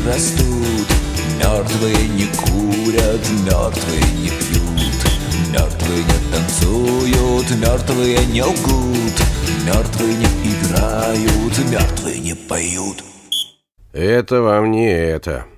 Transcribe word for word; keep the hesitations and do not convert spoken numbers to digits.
растут. Мертвые не курят, мертвые не пьют, мертвые не танцуют, мертвые не лгут, мертвые не играют, мертвые не поют. Это вам не это.